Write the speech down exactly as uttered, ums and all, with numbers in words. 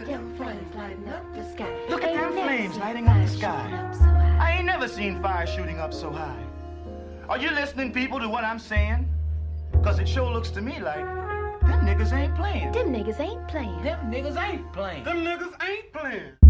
at them flames lighting up the sky. Look at Ain't them never flames seen lighting fire up the shooting sky. up so high. I ain't never seen fire shooting up so high. Are you listening, people, to what I'm saying? Because it sure looks to me like them niggas ain't playing. Them niggas ain't playing. Them niggas ain't playing. Them niggas ain't playing.